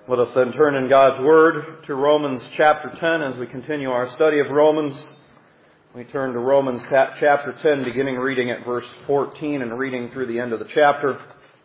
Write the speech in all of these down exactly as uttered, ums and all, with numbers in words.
Let us then turn in God's Word to Romans chapter ten as we continue our study of Romans. We turn to Romans chapter ten, beginning reading at verse fourteen and reading through the end of the chapter.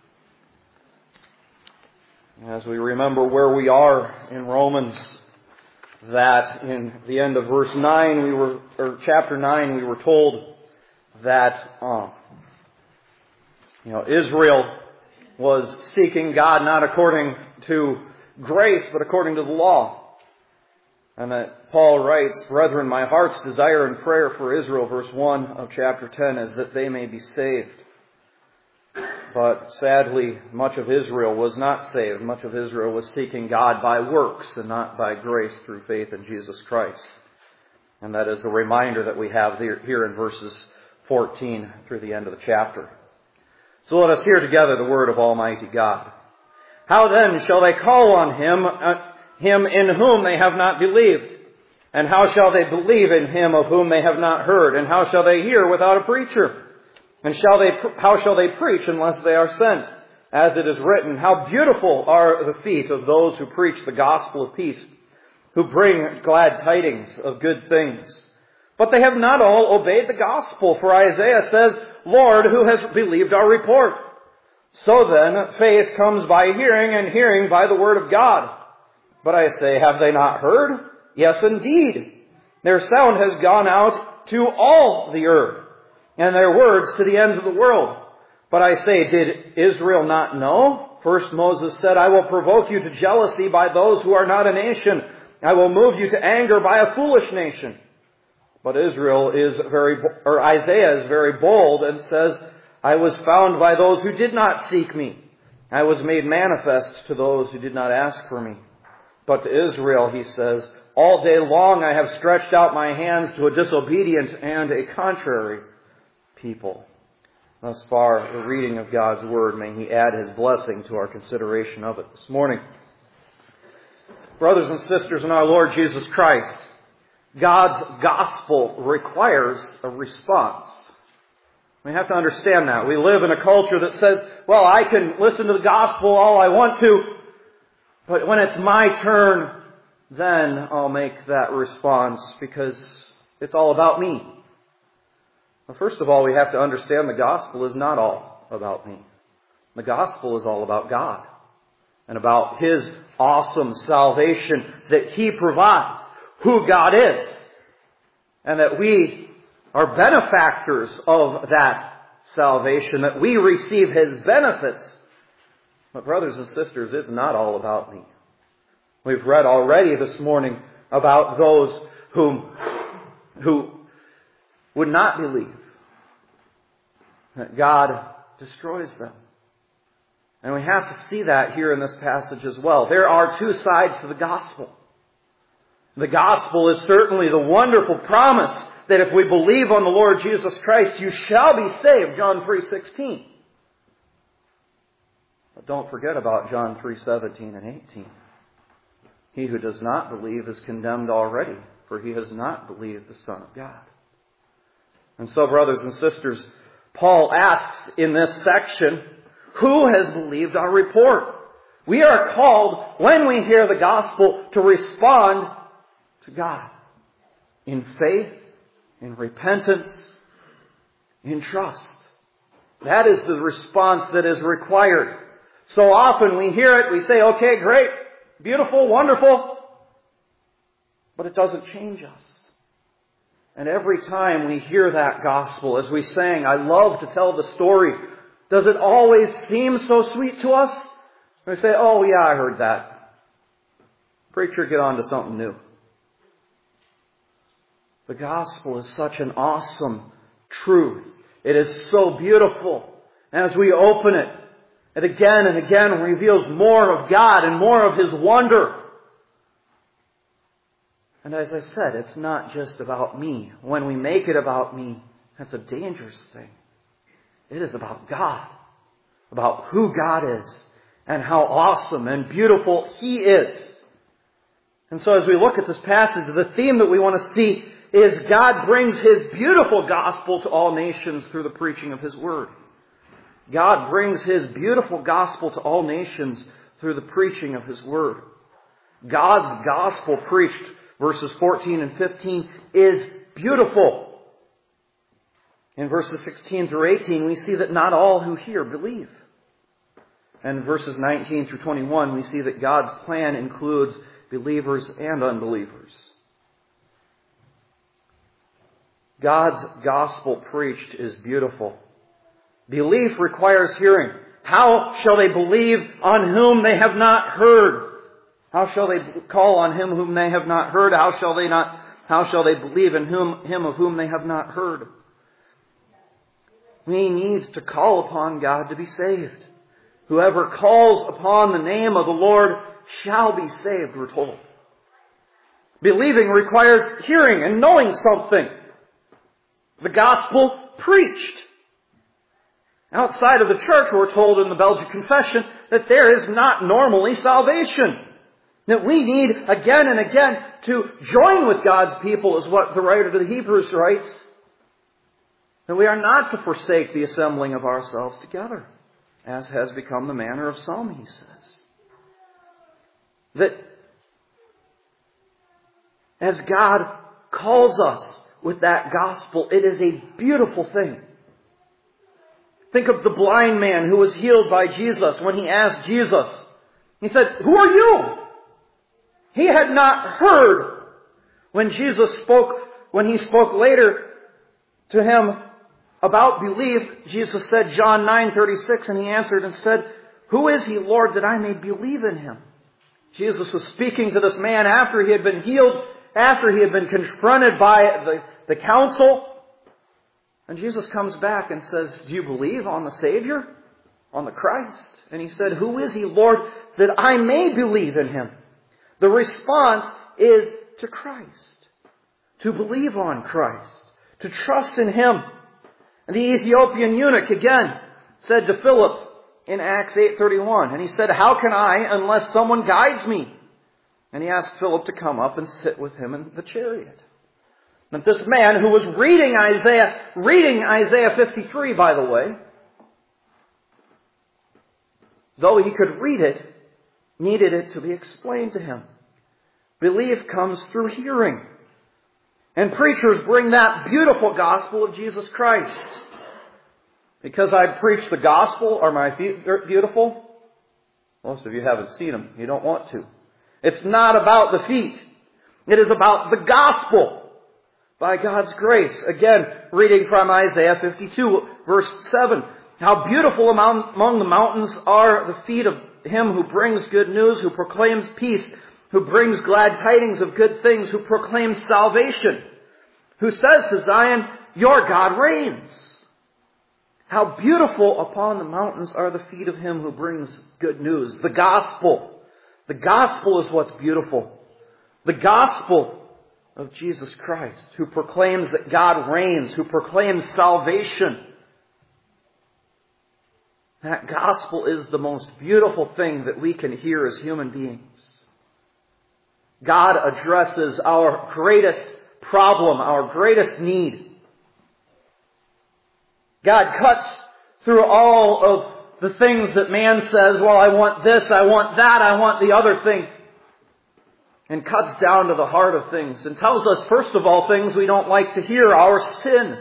As we remember where we are in Romans, that in the end of verse nine, we were, or chapter nine, we were told that, uh, you know, Israel was seeking God not according to grace, but according to the law. And that Paul writes, "Brethren, my heart's desire and prayer for Israel," verse one of chapter ten, "is that they may be saved." But sadly, much of Israel was not saved. Much of Israel was seeking God by works and not by grace through faith in Jesus Christ. And that is the reminder that we have here in verses fourteen through the end of the chapter. So let us hear together the word of Almighty God. "How then shall they call on him, uh, him in whom they have not believed? And how shall they believe in him of whom they have not heard? And how shall they hear without a preacher? And shall they, how shall they preach unless they are sent? As it is written, how beautiful are the feet of those who preach the gospel of peace, who bring glad tidings of good things. But they have not all obeyed the gospel. For Isaiah says, Lord, who has believed our report? So then, faith comes by hearing, and hearing by the word of God. But I say, have they not heard? Yes, indeed. Their sound has gone out to all the earth, and their words to the ends of the world. But I say, did Israel not know? First Moses said, I will provoke you to jealousy by those who are not a nation. I will move you to anger by a foolish nation. But Israel is very, or Isaiah is very bold and says, I was found by those who did not seek me. I was made manifest to those who did not ask for me. But to Israel, he says, all day long I have stretched out my hands to a disobedient and a contrary people." Thus far, the reading of God's Word. May He add His blessing to our consideration of it this morning. Brothers and sisters in our Lord Jesus Christ, God's gospel requires a response. We have to understand that. We live in a culture that says, well, I can listen to the gospel all I want to, but when it's my turn, then I'll make that response because it's all about me. Well, first of all, we have to understand the gospel is not all about me. The gospel is all about God and about His awesome salvation that He provides, who God is, and that we are benefactors of that salvation, that we receive His benefits. But brothers and sisters, it's not all about me. We've read already this morning about those whom, who would not believe, that God destroys them. And we have to see that here in this passage as well. There are two sides to the gospel. The gospel is certainly the wonderful promise that if we believe on the Lord Jesus Christ, you shall be saved, John three sixteen. But don't forget about John three seventeen and eighteen. He who does not believe is condemned already, for he has not believed the Son of God. And so, brothers and sisters, Paul asks in this section, who has believed our report? We are called, when we hear the gospel, to respond to God in faith, in repentance, in trust. That is the response that is required. So often we hear it, we say, okay, great, beautiful, wonderful, but it doesn't change us. And every time we hear that gospel, as we sang, I love to tell the story, does it always seem so sweet to us? We say, oh yeah, I heard that. Preacher, get on to something new. The gospel is such an awesome truth. It is so beautiful. And as we open it, it again and again reveals more of God and more of His wonder. And as I said, it's not just about me. When we make it about me, that's a dangerous thing. It is about God, about who God is, and how awesome and beautiful He is. And so as we look at this passage, the theme that we want to see is God brings His beautiful gospel to all nations through the preaching of His Word. God brings His beautiful gospel to all nations through the preaching of His Word. God's gospel preached, verses fourteen and fifteen, is beautiful. In verses sixteen through eighteen, we see that not all who hear believe. And in verses nineteen through twenty-one, we see that God's plan includes believers and unbelievers. God's gospel preached is beautiful. Belief requires hearing. How shall they believe on whom they have not heard? How shall they call on Him whom they have not heard? How shall they not, how shall they believe in whom, Him of whom they have not heard? We need to call upon God to be saved. Whoever calls upon the name of the Lord shall be saved, we're told. Believing requires hearing and knowing something. The gospel preached. Outside of the church, we're told in the Belgic Confession that there is not normally salvation. That we need again and again to join with God's people, is what the writer to the Hebrews writes. That we are not to forsake the assembling of ourselves together, as has become the manner of some, he says. That as God calls us with that gospel, it is a beautiful thing. Think of the blind man who was healed by Jesus when he asked Jesus. He said, "Who are you?" He had not heard when Jesus spoke, when He spoke later to him about belief. Jesus said, John nine thirty-six, and he answered and said, "Who is He, Lord, that I may believe in Him?" Jesus was speaking to this man after he had been healed, after he had been confronted by the, the council. And Jesus comes back and says, "Do you believe on the Savior? On the Christ?" And he said, "Who is He, Lord, that I may believe in Him?" The response is to Christ. To believe on Christ. To trust in Him. And the Ethiopian eunuch again said to Philip in Acts eight thirty-one, and he said, "How can I unless someone guides me?" And he asked Philip to come up and sit with him in the chariot. But this man who was reading Isaiah, reading Isaiah fifty-three, by the way, though he could read it, needed it to be explained to him. Belief comes through hearing. And preachers bring that beautiful gospel of Jesus Christ. Because I preach the gospel, are my feet beautiful? Most of you haven't seen them. You don't want to. It's not about the feet. It is about the gospel. By God's grace. Again, reading from Isaiah fifty-two, verse seven. "How beautiful among, among the mountains are the feet of Him who brings good news, who proclaims peace, who brings glad tidings of good things, who proclaims salvation, who says to Zion, your God reigns." How beautiful upon the mountains are the feet of Him who brings good news. The gospel. The gospel is what's beautiful. The gospel of Jesus Christ, who proclaims that God reigns, who proclaims salvation. That gospel is the most beautiful thing that we can hear as human beings. God addresses our greatest problem, our greatest need. God cuts through all of the things that man says, well, I want this, I want that, I want the other thing. And cuts down to the heart of things and tells us, first of all, things we don't like to hear, our sin.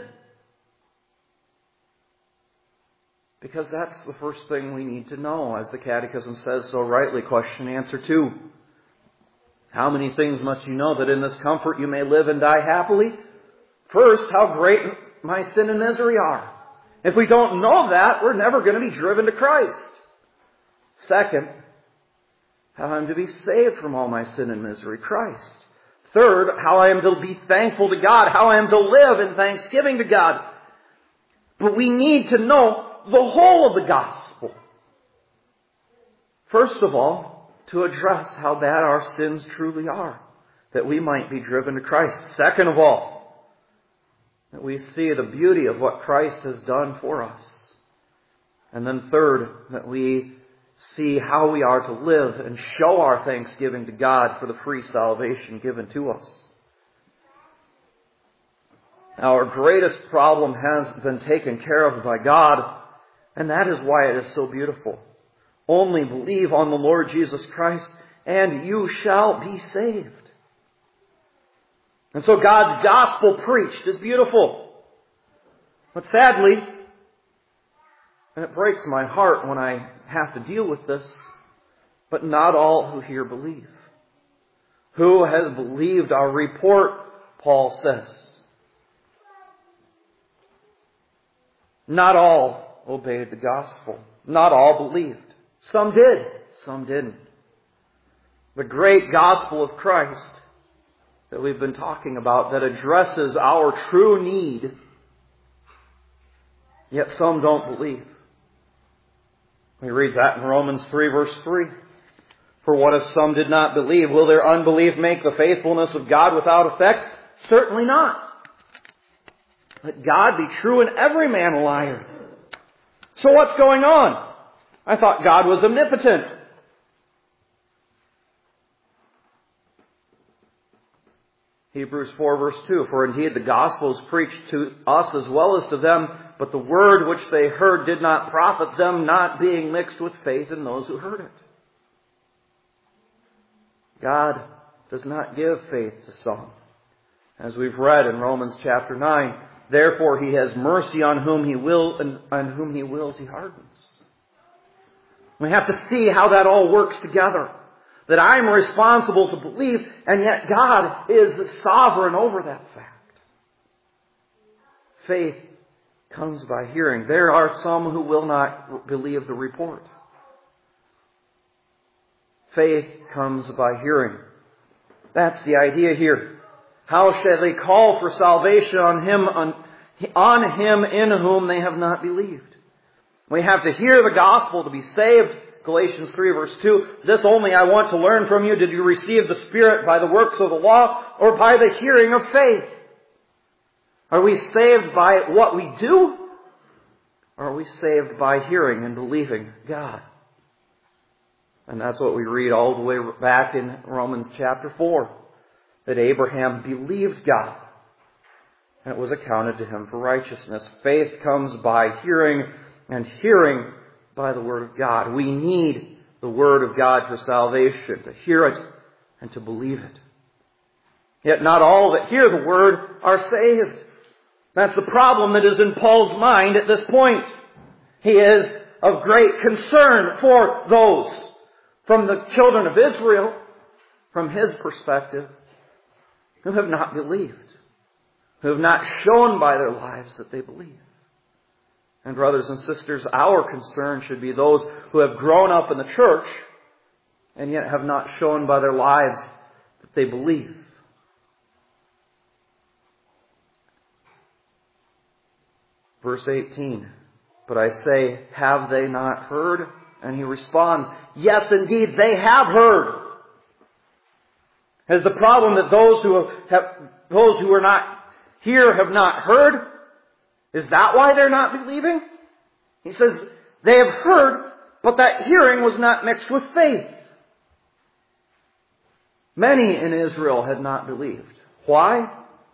Because that's the first thing we need to know, as the Catechism says so rightly, question answer two. How many things must you know that in this comfort you may live and die happily? First, how great my sin and misery are. If we don't know that, we're never going to be driven to Christ. Second, how I am to be saved from all my sin and misery, Christ. Third, how I am to be thankful to God, how I am to live in thanksgiving to God. But we need to know the whole of the gospel. First of all, to address how bad our sins truly are, that we might be driven to Christ. Second of all, that we see the beauty of what Christ has done for us. And then third, that we see how we are to live and show our thanksgiving to God for the free salvation given to us. Our greatest problem has been taken care of by God, and that is why it is so beautiful. Only believe on the Lord Jesus Christ, and you shall be saved. And so God's gospel preached is beautiful. But sadly, and it breaks my heart when I have to deal with this, but not all who hear believe. Who has believed our report, Paul says. Not all obeyed the gospel. Not all believed. Some did, some didn't. The great gospel of Christ that we've been talking about, that addresses our true need, yet some don't believe. We read that in Romans three, verse three. For what if some did not believe? Will their unbelief make the faithfulness of God without effect? Certainly not. Let God be true and every man a liar. So what's going on? I thought God was omnipotent. Hebrews four, verse two. For indeed the gospel is preached to us as well as to them, but the word which they heard did not profit them, not being mixed with faith in those who heard it. God does not give faith to some. As we've read in Romans chapter nine, therefore He has mercy on whom He will, and on whom He wills He hardens. We have to see how that all works together. That I'm responsible to believe, and yet God is sovereign over that fact. Faith comes by hearing. There are some who will not believe the report. Faith comes by hearing. That's the idea here. How shall they call for salvation on him, on, on him in whom they have not believed? We have to hear the gospel to be saved. Galatians three, verse two. This only I want to learn from you. Did you receive the Spirit by the works of the law or by the hearing of faith? Are we saved by what we do? Or are we saved by hearing and believing God? And that's what we read all the way back in Romans chapter four. That Abraham believed God. And it was accounted to him for righteousness. Faith comes by hearing, and hearing by the Word of God. We need the Word of God for salvation. To hear it and to believe it. Yet not all that hear the Word are saved. That's the problem that is in Paul's mind at this point. He is of great concern for those from the children of Israel, from his perspective, who have not believed, who have not shown by their lives that they believe. And brothers and sisters, our concern should be those who have grown up in the church and yet have not shown by their lives that they believe. Verse eighteen, but I say, have they not heard? And he responds, yes, indeed, they have heard. Is the problem that those who have, those who are not here have not heard? Is that why they're not believing? He says, they have heard, but that hearing was not mixed with faith. Many in Israel had not believed. Why?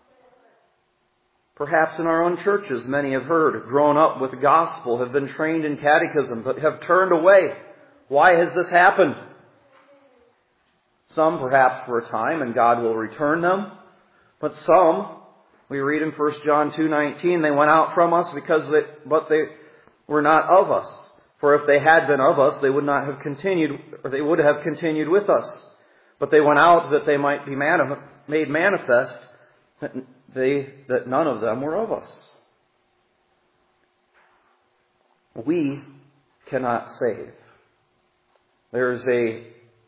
Perhaps in our own churches, many have heard, grown up with the gospel, have been trained in catechism, but have turned away. Why has this happened? Some perhaps for a time, and God will return them. But some, we read in First John two nineteen, they went out from us because they, but they were not of us. For if they had been of us, they would not have continued, or they would have continued with us. But they went out that they might be manif- made manifest that they that none of them were of us. We cannot save. There's a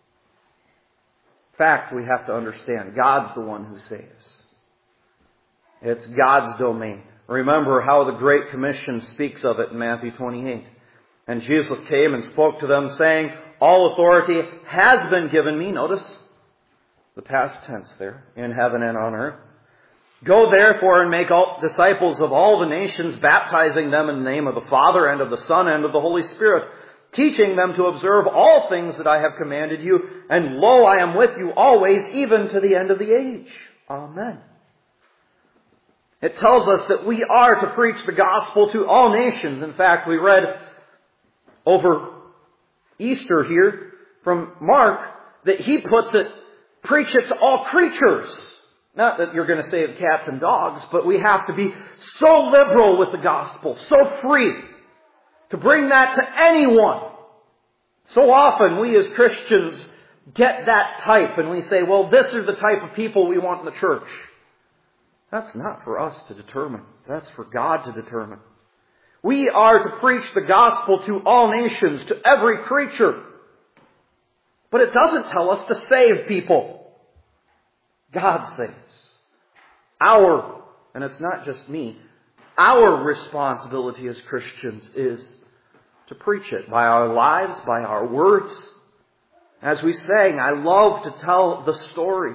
fact we have to understand. God's the one who saves. It's God's domain. Remember how the Great Commission speaks of it in Matthew twenty-eight. And Jesus came and spoke to them, saying, all authority has been given me. Notice the past tense there, in heaven and on earth. Go therefore and make all disciples of all the nations, baptizing them in the name of the Father and of the Son and of the Holy Spirit, teaching them to observe all things that I have commanded you. And lo, I am with you always, even to the end of the age. Amen. It tells us that we are to preach the gospel to all nations. In fact, we read over Easter here from Mark that he puts it, preach it to all creatures. Not that you're going to save cats and dogs, but we have to be so liberal with the gospel, so free to bring that to anyone. So often we as Christians get that type and we say, well, this is the type of people we want in the church. That's not for us to determine. That's for God to determine. We are to preach the gospel to all nations, to every creature. But it doesn't tell us to save people. God saves. Our, and it's not just me, our responsibility as Christians is to preach it by our lives, by our words. As we sang, I love to tell the story.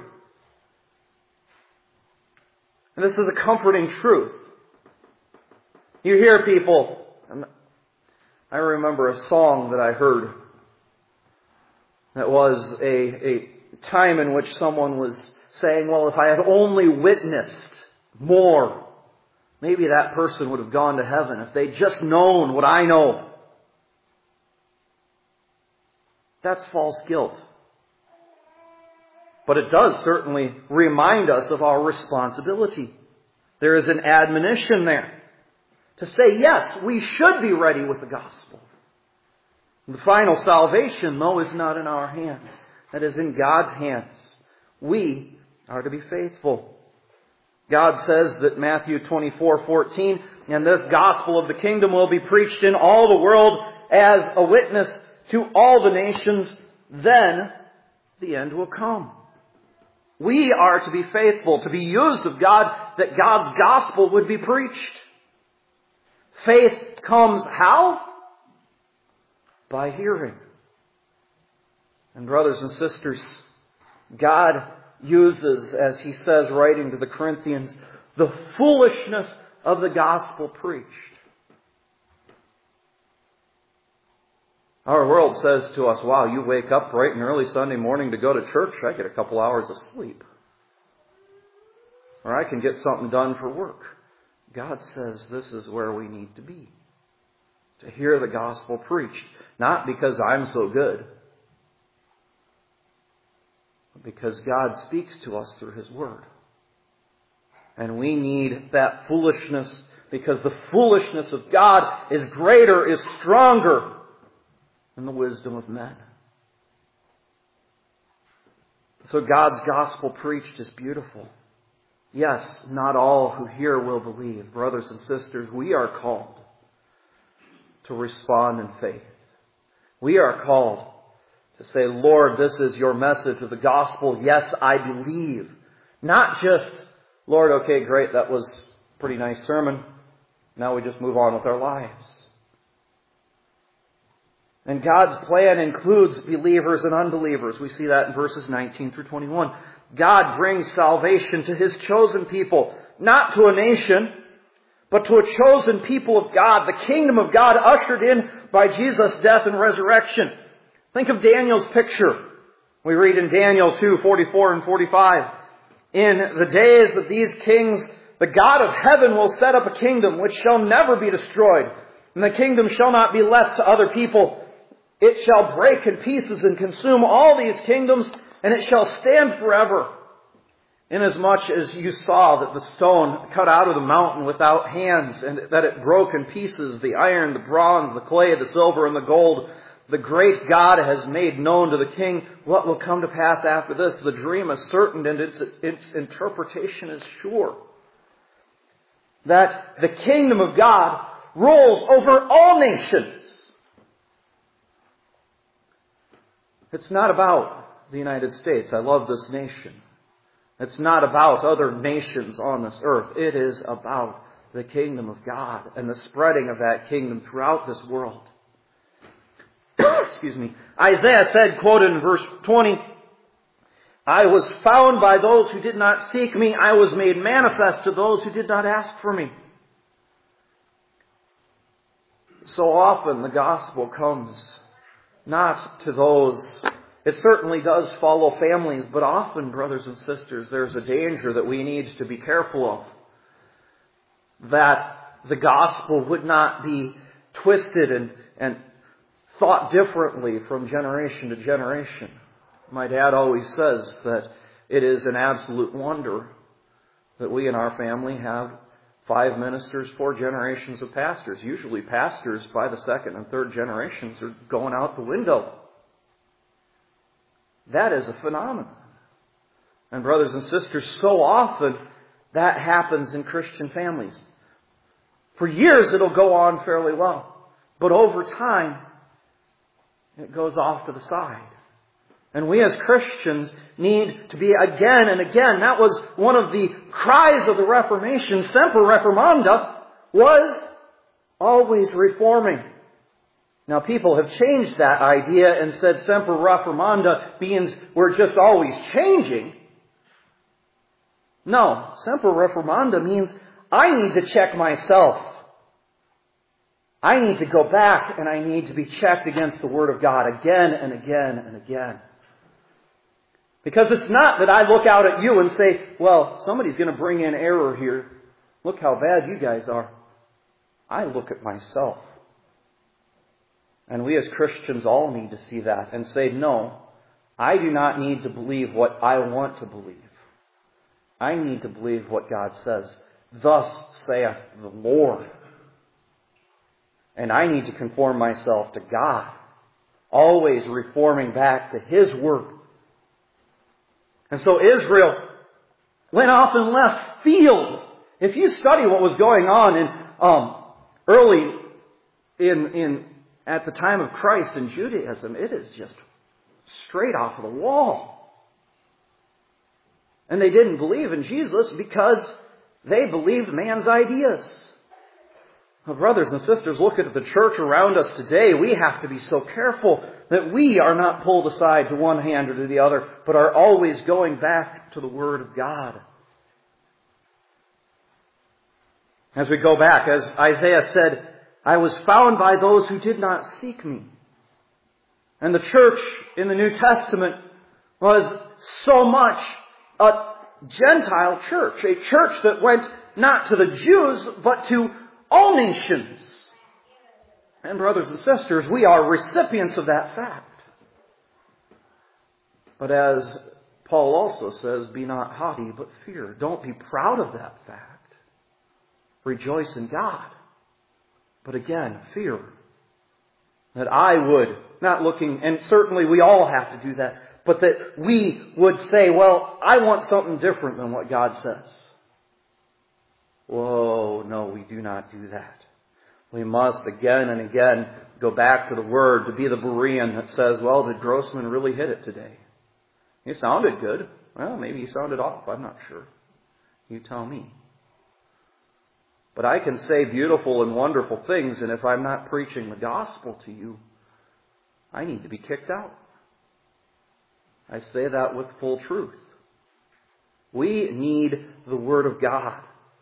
And this is a comforting truth. You hear people, and I remember a song that I heard that was a, a time in which someone was saying, well, if I had only witnessed more, maybe that person would have gone to heaven if they'd just known what I know. That's false guilt. But it does certainly remind us of our responsibility. There is an admonition there to say, yes, we should be ready with the gospel. The final salvation, though, is not in our hands. That is in God's hands. We are to be faithful. God says that Matthew twenty-four fourteen, and this gospel of the kingdom will be preached in all the world as a witness to all the nations, then the end will come. We are to be faithful, to be used of God, that God's gospel would be preached. Faith comes how? By hearing. And brothers and sisters, God uses, as he says, writing to the Corinthians, the foolishness of the gospel preached. Our world says to us, wow, you wake up bright and early Sunday morning to go to church, I get a couple hours of sleep. Or I can get something done for work. God says this is where we need to be. To hear the gospel preached. Not because I'm so good, but because God speaks to us through His Word. And we need that foolishness, because the foolishness of God is greater, is stronger than the wisdom of men. So God's gospel preached is beautiful. Yes, not all who hear will believe. Brothers and sisters, we are called to respond in faith. We are called to say, Lord, this is your message of the gospel. Yes, I believe. Not just, Lord, okay, great, that was a pretty nice sermon. Now we just move on with our lives. And God's plan includes believers and unbelievers. We see that in verses nineteen through twenty-one. God brings salvation to His chosen people, not to a nation, but to a chosen people of God, the kingdom of God ushered in by Jesus' death and resurrection. Think of Daniel's picture. We read in Daniel two, forty-four and forty-five. In the days of these kings, the God of heaven will set up a kingdom which shall never be destroyed, and the kingdom shall not be left to other people. It shall break in pieces and consume all these kingdoms, and it shall stand forever. Inasmuch as you saw that the stone cut out of the mountain without hands, and that it broke in pieces, the iron, the bronze, the clay, the silver, and the gold, the great God has made known to the king what will come to pass after this. The dream is certain, and its, its interpretation is sure. That the kingdom of God rules over all nations. It's not about the United States. I love this nation. It's not about other nations on this earth. It is about the kingdom of God and the spreading of that kingdom throughout this world. Excuse me. Isaiah said, quoted in verse twenty, I was found by those who did not seek me. I was made manifest to those who did not ask for me. So often the gospel comes not to those. It certainly does follow families, but often, brothers and sisters, there's a danger that we need to be careful of. That the gospel would not be twisted and, and thought differently from generation to generation. My dad always says that it is an absolute wonder that we in our family have five ministers, four generations of pastors. Usually pastors by the second and third generations are going out the window. That is a phenomenon. And brothers and sisters, so often that happens in Christian families. For years it'll go on fairly well. But over time, it goes off to the side. And we as Christians need to be again and again. That was one of the cries of the Reformation. Semper Reformanda was always reforming. Now people have changed that idea and said Semper Reformanda means we're just always changing. No, Semper Reformanda means I need to check myself. I need to go back and I need to be checked against the Word of God again and again and again. Because it's not that I look out at you and say, well, somebody's going to bring in error here. Look how bad you guys are. I look at myself. And we as Christians all need to see that and say, no, I do not need to believe what I want to believe. I need to believe what God says. Thus saith the Lord. And I need to conform myself to God. Always reforming back to His Word. And so Israel went off in left field. If you study what was going on in um, early in in at the time of Christ in Judaism, it is just straight off of the wall. And they didn't believe in Jesus because they believed man's ideas. Well, brothers and sisters, look at the church around us today. We have to be so careful that we are not pulled aside to one hand or to the other, but are always going back to the Word of God. As we go back, as Isaiah said, I was found by those who did not seek me. And the church in the New Testament was so much a Gentile church, a church that went not to the Jews, but to all nations. And brothers and sisters, we are recipients of that fact. But as Paul also says, be not haughty, but fear. Don't be proud of that fact. Rejoice in God. But again, fear. That I would, not looking, and certainly we all have to do that, but that we would say, well, I want something different than what God says. Whoa, no, we do not do that. We must again and again go back to the Word to be the Berean that says, well, did Grossman really hit it today? He sounded good. Well, maybe he sounded off. I'm not sure. You tell me. But I can say beautiful and wonderful things, and if I'm not preaching the gospel to you, I need to be kicked out. I say that with full truth. We need the Word of God.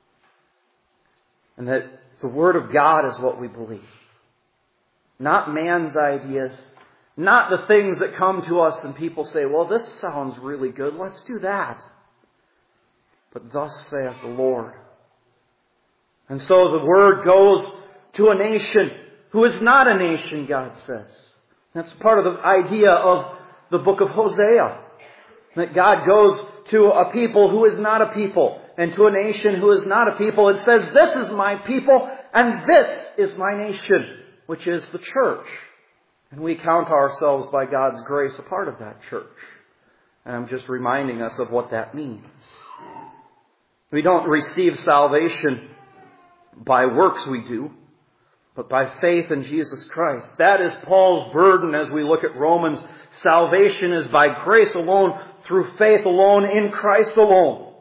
And that the Word of God is what we believe. Not man's ideas. Not the things that come to us and people say, well, this sounds really good. Let's do that. But thus saith the Lord. And so the Word goes to a nation who is not a nation, God says. That's part of the idea of the book of Hosea. That God goes to a people who is not a people. And to a nation who is not a people. It says, this is my people and this is my nation, which is the church. And we count ourselves by God's grace a part of that church. And I'm just reminding us of what that means. We don't receive salvation by works we do, but by faith in Jesus Christ. That is Paul's burden as we look at Romans. Salvation is by grace alone, through faith alone, in Christ alone.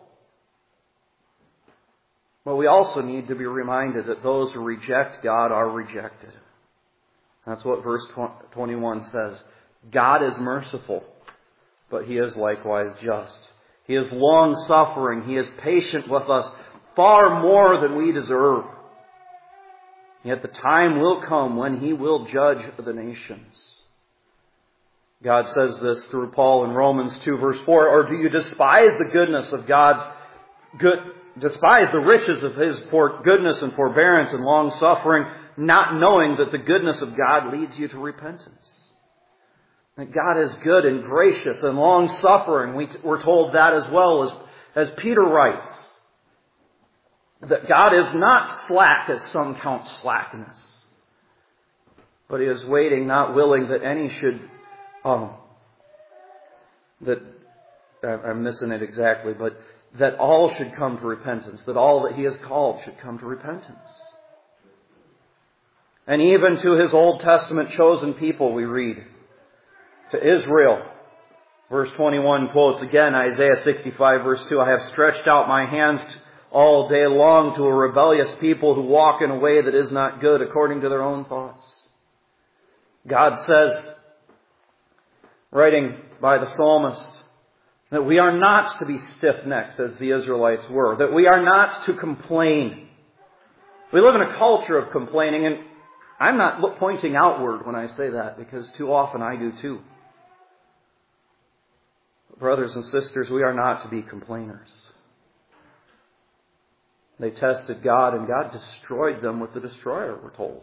But we also need to be reminded that those who reject God are rejected. That's what verse twenty-one says. God is merciful, but He is likewise just. He is long-suffering. He is patient with us, far more than we deserve. Yet the time will come when He will judge the nations. God says this through Paul in Romans two verse four, or do you despise the goodness of God's good, despise the riches of His for goodness and forbearance and long suffering, not knowing that the goodness of God leads you to repentance. That God is good and gracious and long-suffering. We, we're told that as well as, as Peter writes. That God is not slack as some count slackness. But He is waiting, not willing that any should, um, that, I'm missing it exactly, but that all should come to repentance. That all that He has called should come to repentance. And even to His Old Testament chosen people we read. To Israel, verse twenty-one quotes again Isaiah sixty-five verse two, I have stretched out my hands all day long to a rebellious people who walk in a way that is not good according to their own thoughts. God says, writing by the psalmist, that we are not to be stiff-necked as the Israelites were, that we are not to complain. We live in a culture of complaining, and I'm not pointing outward when I say that, because too often I do too. Brothers and sisters, we are not to be complainers. They tested God, and God destroyed them with the destroyer, we're told.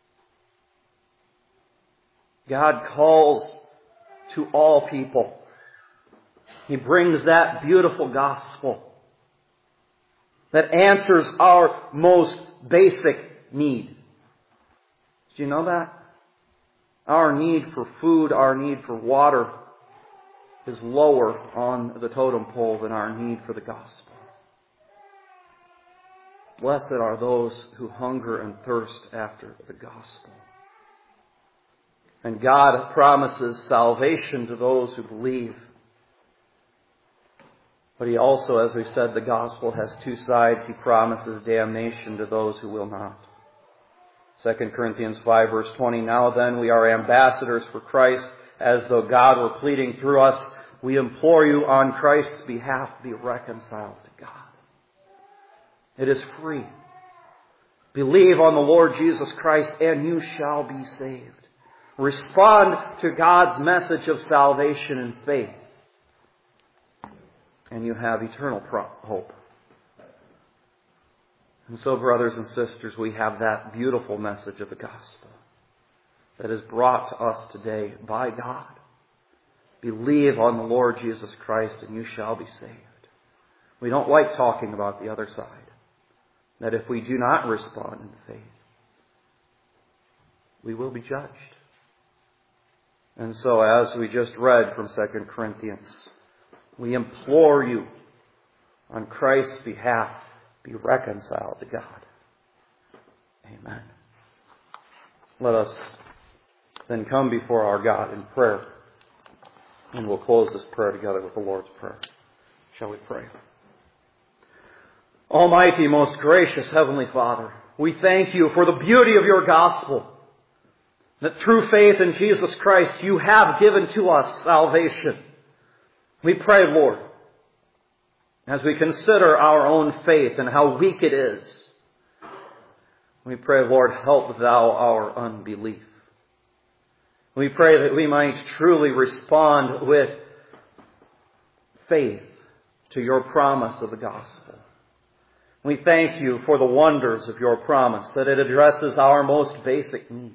God calls to all people. He brings that beautiful gospel that answers our most basic need. Do you know that? Our need for food, our need for water is lower on the totem pole than our need for the gospel. Blessed are those who hunger and thirst after the gospel. And God promises salvation to those who believe. But He also, as we said, the gospel has two sides. He promises damnation to those who will not. Second Corinthians five verse twenty, now then we are ambassadors for Christ, as though God were pleading through us. We implore you on Christ's behalf, be reconciled to God. It is free. Believe on the Lord Jesus Christ and you shall be saved. Respond to God's message of salvation in faith. And you have eternal hope. And so, brothers and sisters, we have that beautiful message of the gospel that is brought to us today by God. Believe on the Lord Jesus Christ and you shall be saved. We don't like talking about the other side. That if we do not respond in faith, we will be judged. And so, as we just read from Second Corinthians, we implore you on Christ's behalf, be reconciled to God. Amen. Let us then come before our God in prayer. And we'll close this prayer together with the Lord's Prayer. Shall we pray? Almighty, most gracious Heavenly Father, we thank you for the beauty of your gospel. That through faith in Jesus Christ, you have given to us salvation. We pray, Lord, as we consider our own faith and how weak it is, we pray, Lord, help thou our unbelief. We pray that we might truly respond with faith to your promise of the gospel. We thank you for the wonders of your promise, that it addresses our most basic need,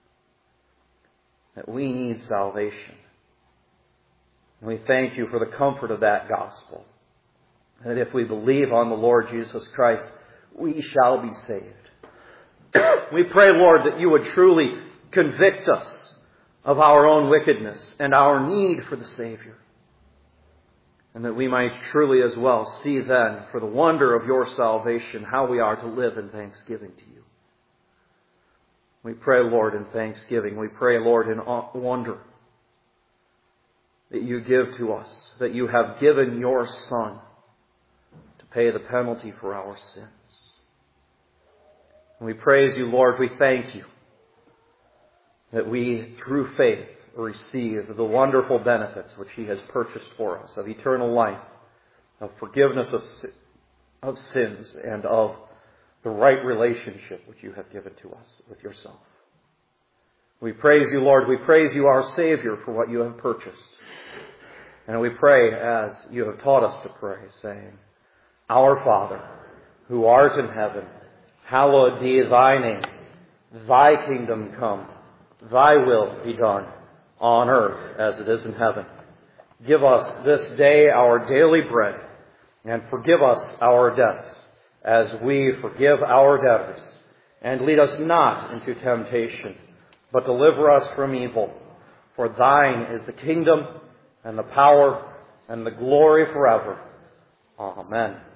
that we need salvation. And we thank you for the comfort of that gospel, that if we believe on the Lord Jesus Christ, we shall be saved. We pray, Lord, that you would truly convict us of our own wickedness and our need for the Savior. And that we might truly as well see then, for the wonder of your salvation, how we are to live in thanksgiving to you. We pray, Lord, in thanksgiving. We pray, Lord, in wonder that you give to us, that you have given your Son to pay the penalty for our sins. And we praise you, Lord. We thank you that we, through faith, receive the wonderful benefits which he has purchased for us of eternal life, of forgiveness of, of sins, and of the right relationship which you have given to us with yourself. We praise you, Lord. We praise you, our Savior, for what you have purchased. And we pray as you have taught us to pray, saying, Our Father, who art in heaven, hallowed be thy name. Thy kingdom come, Thy will be done on earth as it is in heaven. Give us this day our daily bread, and forgive us our debts as we forgive our debtors. And lead us not into temptation, but deliver us from evil. For Thine is the kingdom, and the power, and the glory forever. Amen.